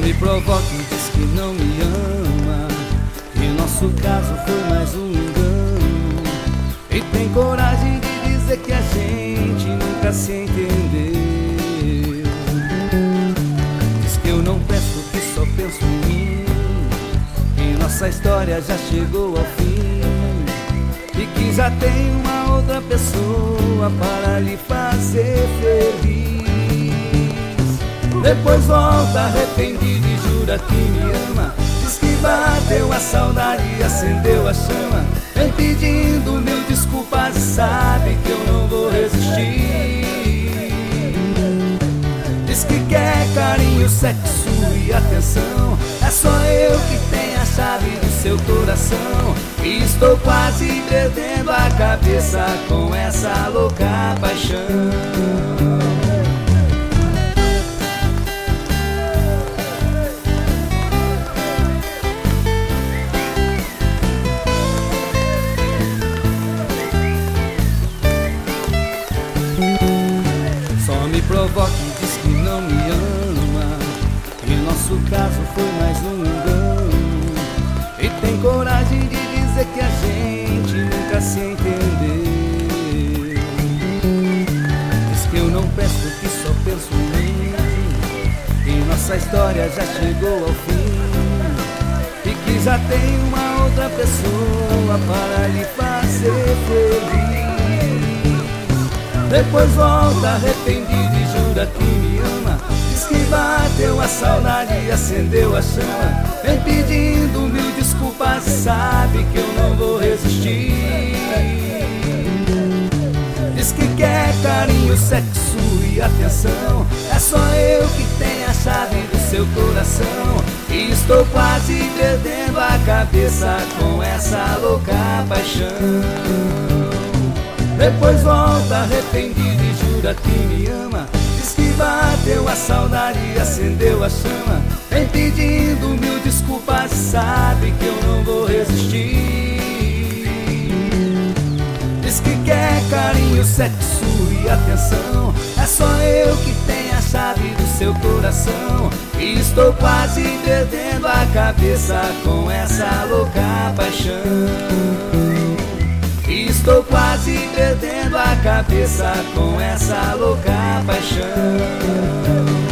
me provoca e diz que não me ama, que nosso caso foi mais um engano, e tem coragem de dizer que a gente nunca se entendeu. Diz que eu não presto, que só penso em mim, que nossa história já chegou ao fim, e que já tem uma outra pessoa para lhe fazer feliz. Depois volta arrependido e jura que me ama, diz que bateu a saudade e acendeu a chama, vem pedindo mil desculpas e sabe que eu não vou resistir. Diz que quer carinho, sexo e atenção, é só eu que tenho a chave do seu coração, e estou quase perdendo a cabeça com essa louca paixão. Só me provoca e diz que não me ama, que nosso caso foi mais um engano, e tem coragem de dizer que a gente nunca se entendeu. Diz que eu não presto, que só penso em mim, que nossa história já chegou ao fim, e que já tem uma outra pessoa para lhe fazer feliz. Depois volta arrependido e jura que me ama, diz que bateu a saudade e acendeu a chama, vem pedindo mil desculpas e sabe que eu não vou resistir. Diz que quer carinho, sexo e atenção, é só eu que tenho a chave do seu coração, e estou quase perdendo a cabeça com essa louca paixão. Depois volta arrependido e jura que me ama, diz que bateu a saudade e acendeu a chama, vem pedindo mil desculpas e sabe que eu não vou resistir. Diz que quer carinho, sexo e atenção, é só eu que tenho a chave do seu coração, e estou quase perdendo a cabeça com essa louca paixão. Estou quase perdendo a cabeça com essa louca paixão.